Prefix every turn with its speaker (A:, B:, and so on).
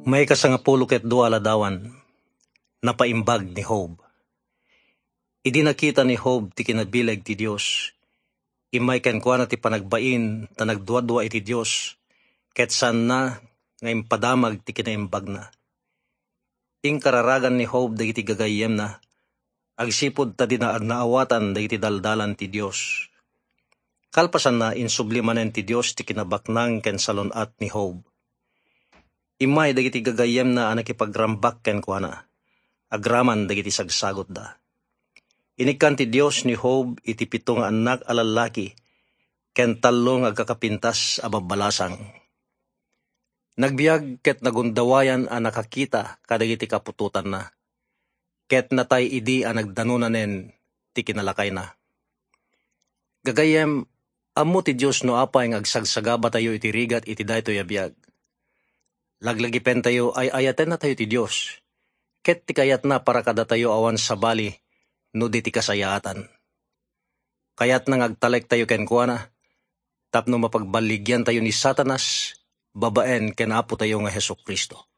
A: May kasangapulo ket dua ladawan, napaimbag ni Job. Idi nakita ni Job ti kinabileg ti Dios. Imay kenkwana ti panagbain ta nagduadua iti Dios, ket saan na nga impadamag ti kinaimbag na. Kararagan ni Job dagiti gagayem na, agsipod ta dinaawatan dagiti daldalan ti Dios. Kalpasan na insublimanen ti Dios ti kinabaknang ken salunat ni Job. Imay dagiti gagayem na nakipagrambak ken kuana, agraman dagiti sagsagot da. Inikan ti Dios ni Job iti 7 nga anak a lalaki, ken 3 agkakapintas a babalasang. Nagbiag ket nagundawayan a nakakita kadagiti kapututan na, ket natay idi a nagdanunanen ti kinalakay na. Gagayem, ammo ti Dios no apay nga agsagsagaba tayo iti rigat iti daytoy a biag. Laglagipen tayo ay ayaten na tayo ti Dios, ket ti kayat na para kada tayo awan sa bali, no di ti kasayaatan. Kayat nang agtalek tayo ken kuana, tapno mapagbaligyan tayo ni Satanas, babaen ken Apo tayo nga Hesukristo.